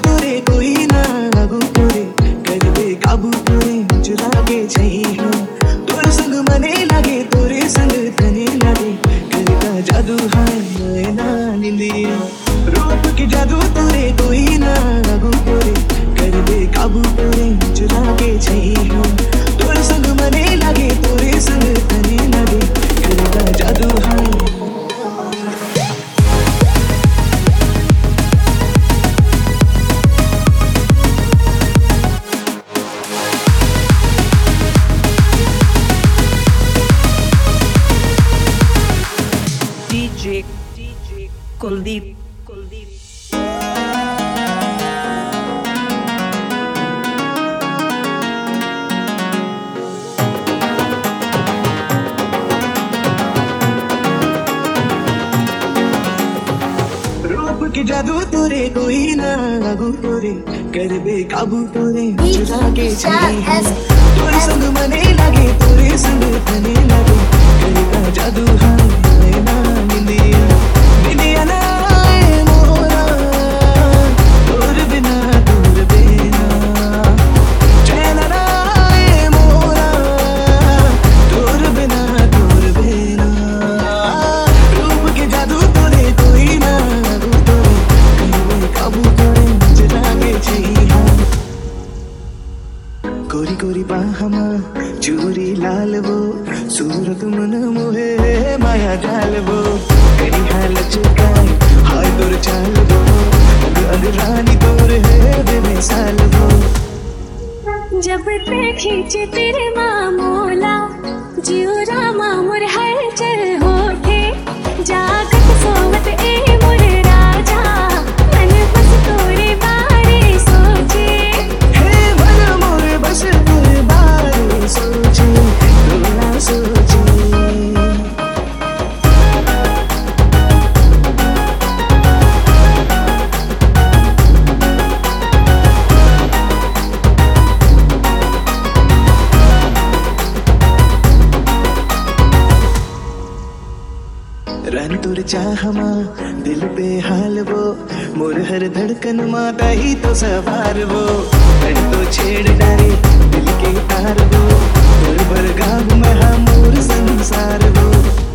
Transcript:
तोरे कोई ना लागू तोरे कर दे काबू तोरे चुरा के छई हो तोर संग मने लागे तोरे संग तने लागे करता जादू हाय नैना निंदिया रूप के जादू तोरे कोई ना लागू तोरे कर दे काबू तोरे चुरा के छई हो तोर संग मने लागे तोरे संग तने लागे करता जादू हाय DJ Kuldeep. रूप के जादू तोरे कोई ना लागू तोरे कर बे काबू तोरे चुरा के छई हो तोरे संग मने लागे तोरे संग तने लागे करता जादू हाय नैना निंदिया निंदिया ना आए मोरा तोर बिना चैन ना आए मोरा तोर बिना रूप के जादू तोरे कोई ना लागू तोरे कर बे काबू तोरे चुरा के छई हो कोरी कोरी बाहमा चूरी लाल वो सूरत मन मोहे माया जाल वो करी हाल चुकाई हाय तोर चाल वो अग रानी तोर है बेमिसाल वो जब ते खींचे तेरे मामोला जियो रामा मोर हलचल होठे जागत सोवत ए मोर राजा मन बस तोरे बारे सोचे हे मन मोर बस तोर बारे सोचे तोरा सोचे रन तुर चाहमा दिल पे हाल वो मोर हर धड़कन माता ही तो सवार वो रन तो छेड़ डारे दिल के तार वो तोर बरगाह में मोर संसार वो